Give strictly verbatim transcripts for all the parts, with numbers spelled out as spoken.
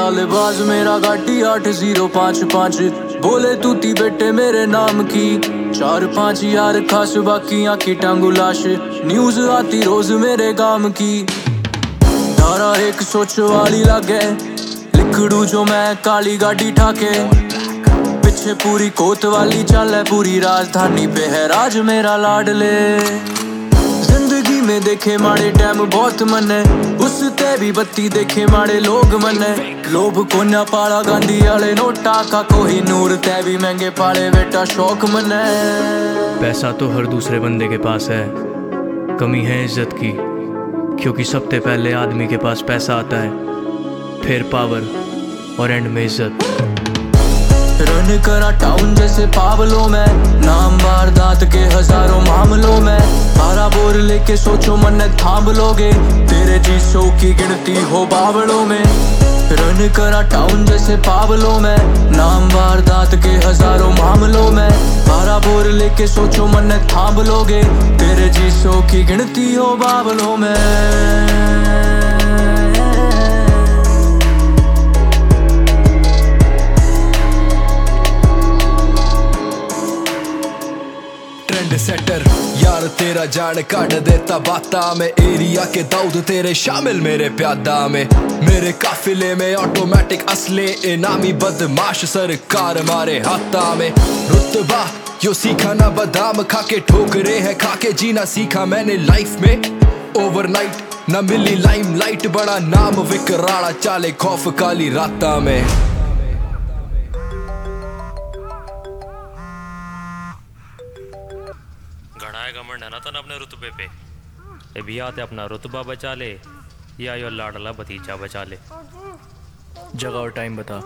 चालबाज मेरा गाड़ी आठ जीरो पाँच पाँच। बोले तूती बेटे मेरे नाम की चार पाँच यार खास, बाकी आँखी टांगू लाश। न्यूज आती रोज मेरे गांव की, धारा एक सोच वाली लागे। लिखड़ू जो मैं काली गाड़ी ठाके, पीछे पूरी कोत वाली चाल है, पूरी राजधानी पे है राज मेरा लाडले। जिंदगी में देखे माड़े टाइम बहुत मन है, उसते भी बत्ती देखे माड़े लोग मन है। लोभ को न पाला गांधी वाले नोटा का, कोई नूर तै भी महंगे पाले बेटा शौक मन है। पैसा तो हर दूसरे बंदे के पास है, कमी है इज्जत की, क्योंकि सबसे पहले आदमी के पास पैसा आता है, फिर पावर और एंड में इज्जत। रन करा टाउन जैसे पावलों में, नाम वारदात के हजारों मामलों में। बारह बोर लेके सोचो मन थाम लोगे, तेरे जीसों की गिनती हो बावलों में। रन करा टाउन जैसे पावलों में, नाम वारदात के हजारों मामलों में। बारह बोर लेके सोचो मन थाम लोगे, तेरे जीसों की गिनती हो बावलों में। सेटर यार तेरा जान काट देता बाता में, एरिया के दाऊद तेरे शामिल मेरे प्यादा में। मेरे काफिले में ऑटोमेटिक असले, इनामी बदमाश सरकार मारे हाथा में। रुतबा यो सीखा ना बादाम खाके, ठोकरे हैं खाके जीना सीखा मैंने लाइफ में। ओवरनाइट ना मिली लाइमलाइट, बड़ा नाम विकराला चाले खौफ काली राता में। घड़ा घमंड है ना तन अपने रुतबे पे, ये भी आते अपना रुतबा बचा ले या यो लाडला भतीजा बचा ले। जगह और टाइम बता।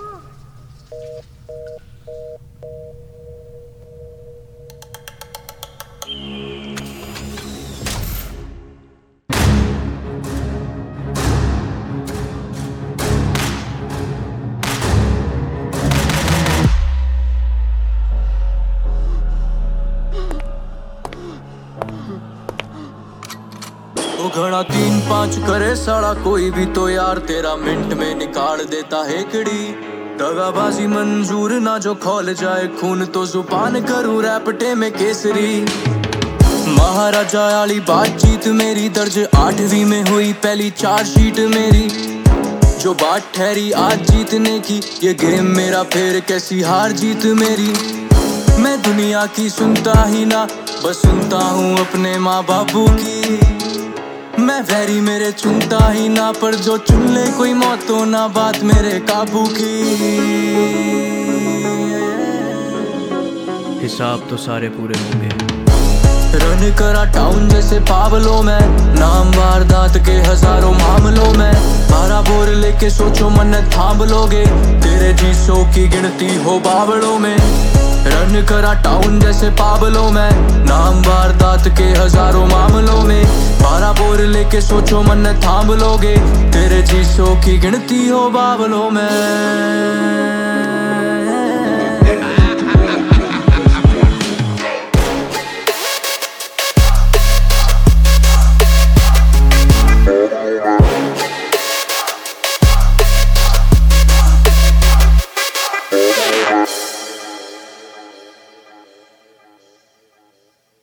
घड़ा तीन पाँच करे साला कोई भी तो यार, तेरा मिनट में निकाल देता हेकड़ी। दगाबाजी मंजूर ना जो खोल जाए खून, तो जुबान करूं रैपटे में केसरी। महाराजा वाली बातचीत मेरी दर्ज आठवीं में हुई पहली चार्जशीट मेरी। जो बात ठहरी आज जीतने की, ये गेम मेरा फिर कैसी हार जीत मेरी। मैं दुनिया की सुनता ही ना, बस सुनता हूँ अपने माँ बापू की। मैं वैरी मेरे चुनता ही ना, पर जो चुन ले कोई मौत तो ना बात मेरे काबू की। हिसाब तो सारे पूरे होंगे। रन करा टाउन जैसे पावलों में, नाम वारदात के हजारों मामलों में। बारह बोर लेके सोचो मन थाम लोगे, तेरे जीसों की गिनती हो बावलों में। रन करा टाउन जैसे पावलों में, नाम वारदात के हजारों मामलों में। बारह बोर लेके सोचो मन थाम लोगे, तेरे जीसों की गिनती हो बावलों में।